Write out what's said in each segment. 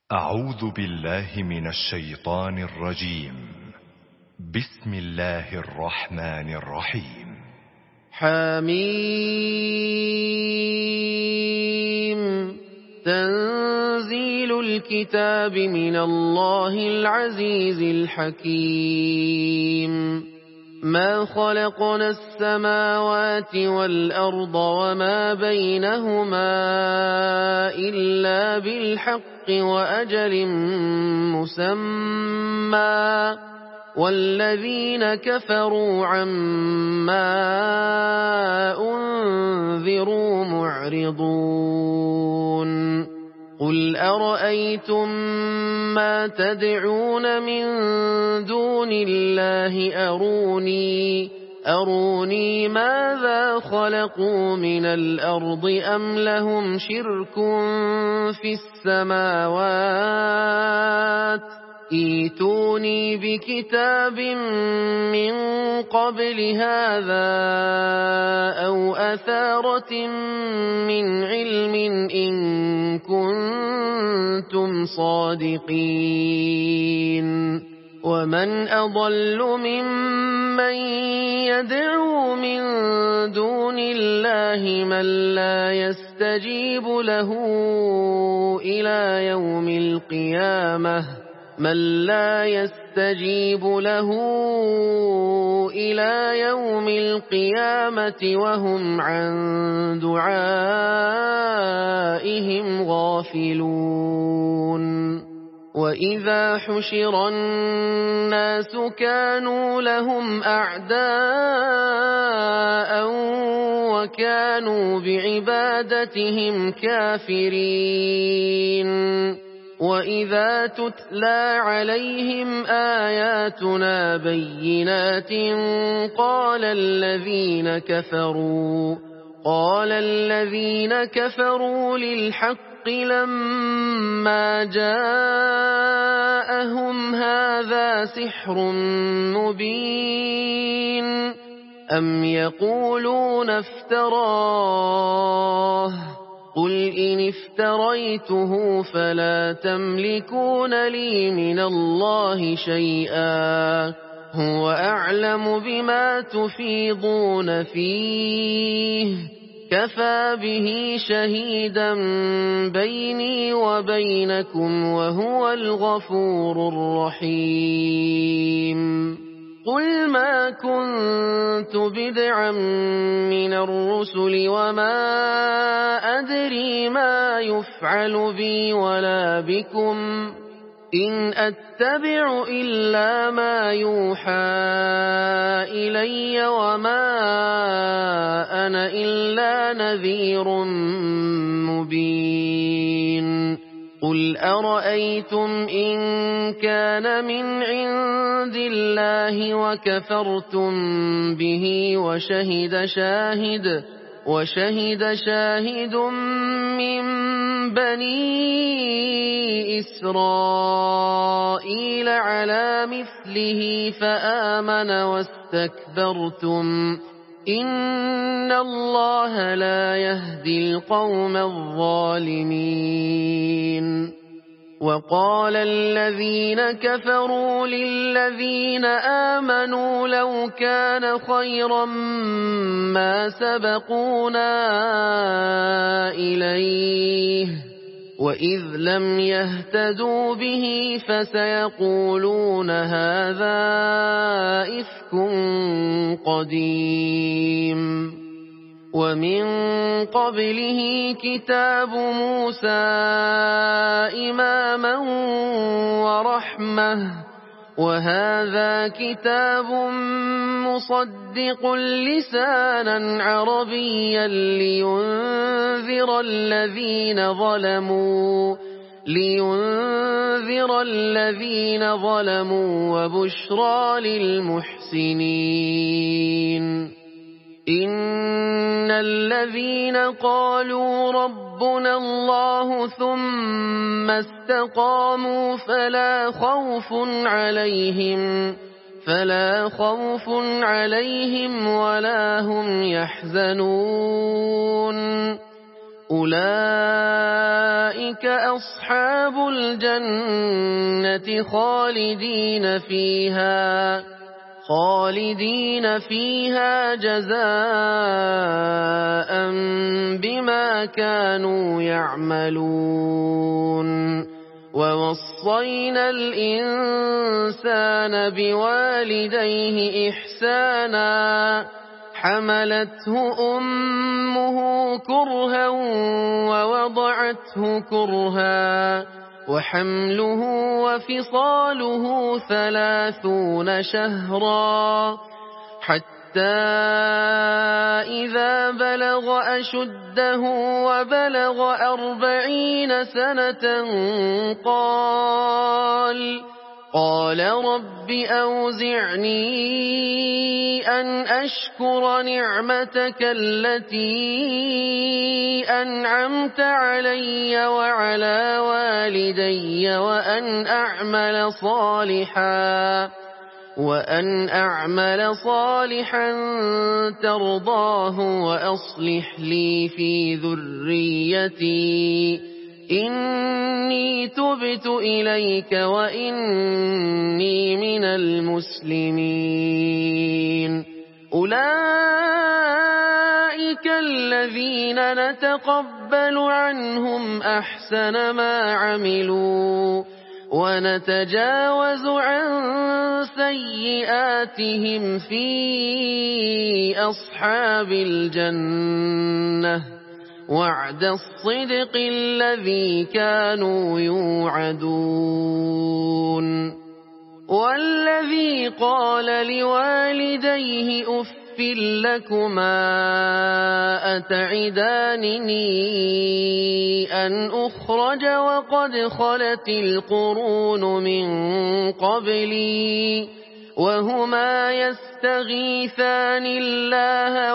أعوذ بالله من الشيطان الرجيم. بسم الله الرحمن الرحيم. حميم. تنزيل الكتاب من الله العزيز الحكيم. ما خلقنا السماوات والأرض وما بينهما إلا بالحق وأجل مسمى، والذين كفروا عما أنذروا معرضون. قل أرأيتم ما تدعون من دون الله أروني ماذا خلقوا من الأرض أم لهم شرك في السماوات، ائتوني بكتاب من قبل هذا أو أثارة من علم إن كنتم صادقين. ومن أضل ممن يدعو من دون الله من لا يستجيب له إلى يوم القيامة وهم عن دعائهم غافلون. وإذا حشر الناس كانوا لهم أعداء وكانوا بعبادتهم كافرين. وإذا تتلى عليهم آياتنا بينات قال الذين كفروا للحق لما جاءهم هذا سحر مبين، أم يقولون افتراه، قل إن افتريته فلا تملكون لي من الله شيئا، هو أعلم بما تفيضون فيه، كفى به شهيدا بيني وبينكم وهو الغفور الرحيم. قل ما كنت بدعا من الرسل وما أدري ما يفعل بي ولا بكم، إن أتبع إلا ما يوحى إلي وما أنا إلا نذير مبين. قل أرأيتم إن كان من عند الله وكفرتم به وشهد شاهد من بني إسرائيل على مثله فآمن واستكبرتم، إن الله لا يهدي القوم الظالمين. وقال الذين كفروا للذين آمنوا لو كان خيرا ما سبقونا إليه، وإذ لم يهتدوا به فسيقولون هذا إفك قديم. ومن قبله كتاب موسى إماما ورحمة، وهذا كتاب مصدق لسانا عربيا لينذر الذين ظلموا وبشرى للمحسنين. إن الذين قالوا ربنا الله ثم استقاموا فلا خوف عليهم ولا هم يحزنون. أولئك أصحاب الجنة خالدين فيها جزاء بما كانوا يعملون ووصينا الإنسان بوالديه إحسانا حملته أمه كرها ووضعته كرها وحمله وفصاله 30 شهرا حتى إذا بلغ أشده وبلغ 40 سنة قال رب أوزعني أن أشكر نعمتك التي أنعمت علي وعلى والدي وأن أعمل صالحا ترضاه وأصلح لي في ذريتي إني تبت إليك وإني من المسلمين أولئك الذين نتقبل عنهم أحسن ما عملوا ونتجاوز عن سيئاتهم في أصحاب الجنة وعد الصدق الذي كانوا يوعدون والذي قال لوالديه أف لكما أتعدانني أن أخرج وقد خلت القرون من قبلي وهما يستغيثان الله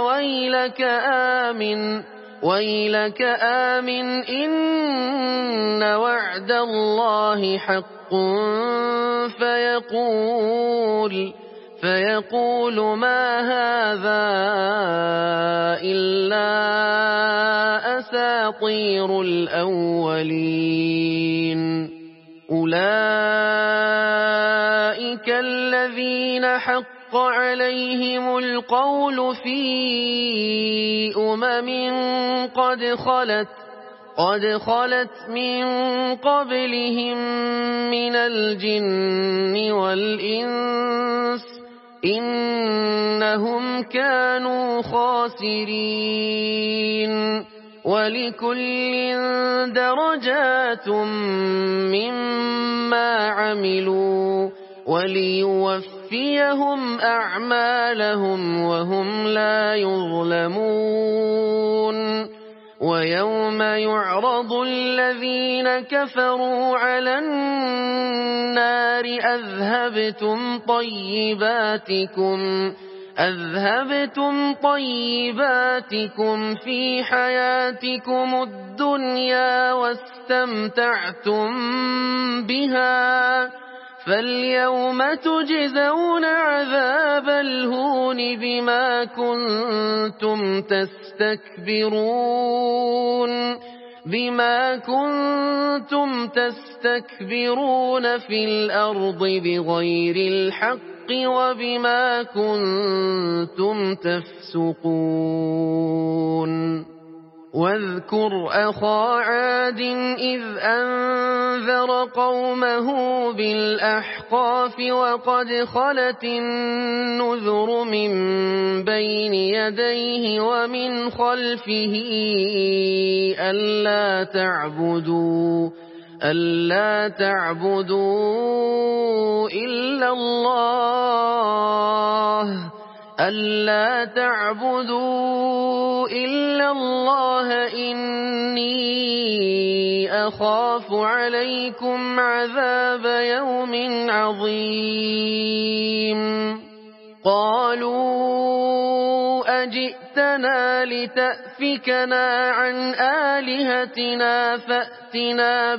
ويلك آمن إن وعد الله حق فيقول ما هذا إلا أساطير الأولين أولئك الذين حق عليهم القول في قد خلت من قبلهم من الجن والإنس إنهم كانوا خاسرين ولكل درجات مما عملوا وليوفيهم أعمالهم وهم لا يظلمون ويوم يعرض الذين كفروا على النار أذهبتم طيباتكم في حياتكم الدنيا واستمتعتم بها فاليوم تجزون عذاب الهون بما كنتم تستكبرون في الأرض بغير الحق وبما كنتم تفسقون واذكر أخا عاد إذ أنذر قومه بالأحقاف وقد خلت النذر من بين يديه ومن خلفه ألا تعبدوا إلا الله إني أخاف عليكم عذاب يوم عظيم قالوا أجئتنا لتأفكنا عن آلهتنا فأتنا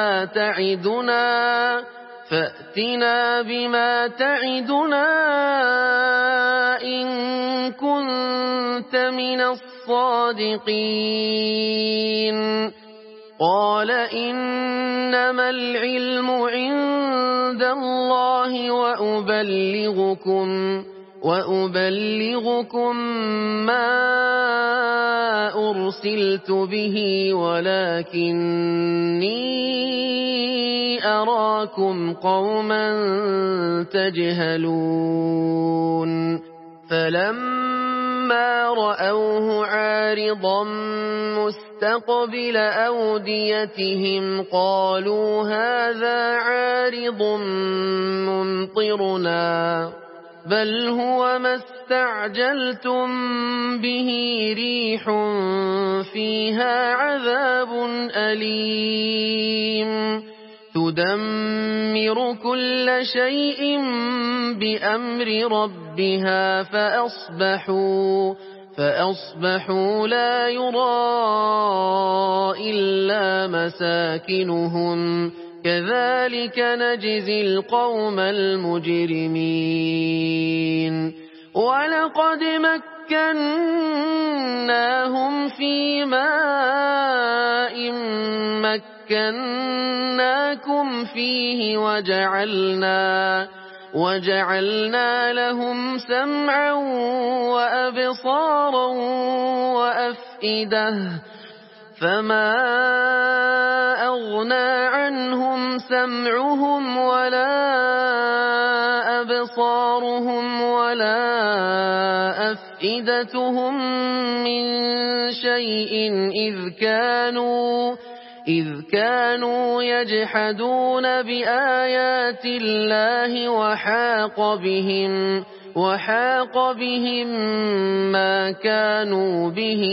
بما تعدنا إن كنت من الصادقين الصادقين قال إنما العلم عند الله وأبلغكم ما أرسلت به ولكني أراكم قوما تجهلون فلما رأوه عارضا مستقبل أوديتهم قالوا هذا عارض ممطرنا بل هو ما استعجلتم به ريح فيها عذاب أليم تدمر كل شيء بأمر ربها فأصبحوا لا يرى إلا مساكنهم كذلك نجزي القوم المجرمين ولقد مكناهم في ماء مكناكم فيه وجعلنا لهم سمعا وأبصارا وأفئدة فما أغنى عنهم سمعهم ولا أبصارهم ولا أفئدتهم من شيء إذ كانوا يجحدون بآيات الله وحاق بهم ما كانوا به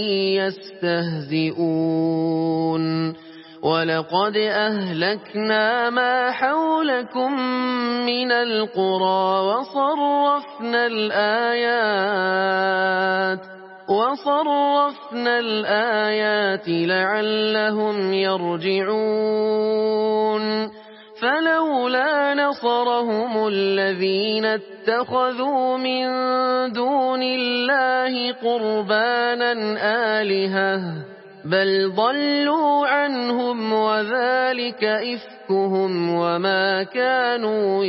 يستهزئون ولقد أهلكنا ما حولكم من القرى وصرفنا الآيات لعلهم يرجعون فلولا نصرهم الذين اتخذوا من دون الله قربانا آلهة بل ضلوا عنهم وذلك إفكهم وما كانوا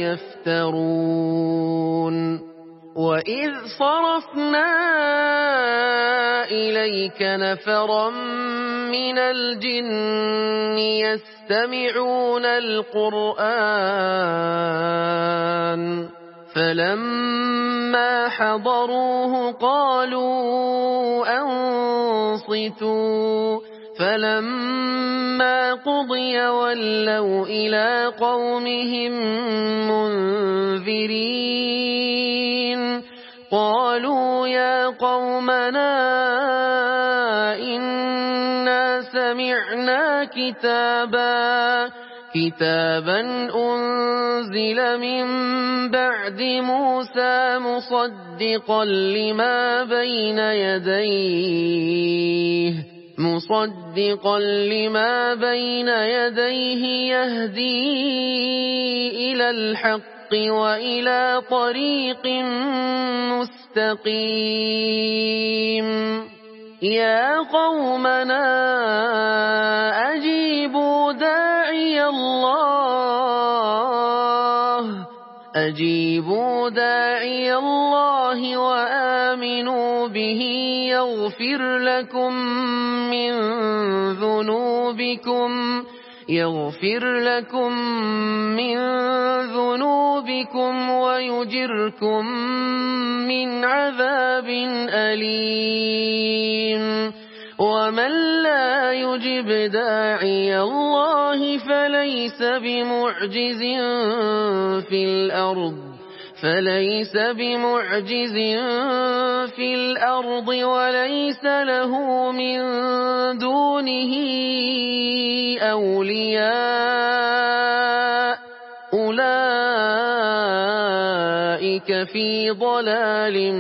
يفترون وإذ صرفنا إليك نفرا من الجن يستمعون القرآن فلما حضروه قالوا أنصتوا فلما قضي ولوا إلى قومهم منذرين قالوا يا قومنا إنا سمعنا كتابا أنزل من بعد موسى مصدقا لما بين يديه يهدي إلى الحق وإلى طريق مستقيم يا قومنا أجيبوا داعي الله وآمنوا به يغفر لكم من ذنوبكم ويجركم من عذاب أليم ومن لا يجب داعي الله فليس بمعجز في الأرض وليس له من دونه أولياء أولئك في ضلال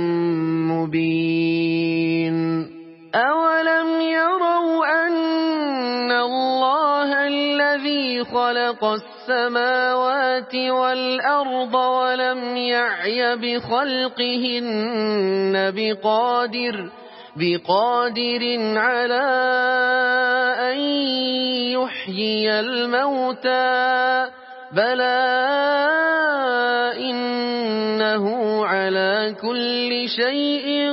مبين أولم يروا أن الله الذي خلق السماوات والأرض ولم يعي بخلقهن بقادر على أن يحيي الموتى بلى إنه على كل شيء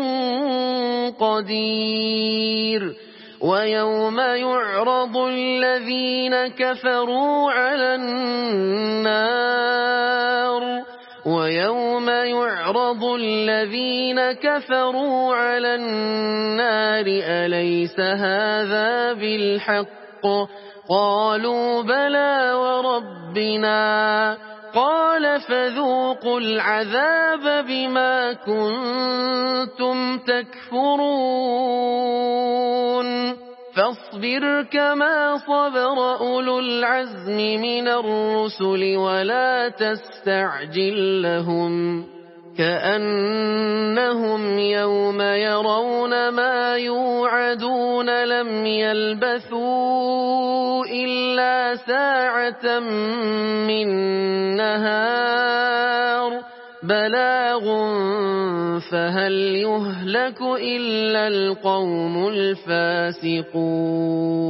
قدير ويوم يعرض الذين كفروا على النار أليس هذا بالحق قالوا بلى وربنا قال فذوقوا العذاب بما كنتم تكفرون فاصبر كما صبر أولو العزم من الرسل ولا تستعجل لهم كأنهم يوم يرون ما يوعدون لم يلبثوا إلا ساعة من نهار بلاغ فهل يهلك إلا القوم الفاسقون